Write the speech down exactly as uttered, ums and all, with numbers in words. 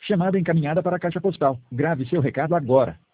Chamada encaminhada para a caixa postal. Grave seu recado agora.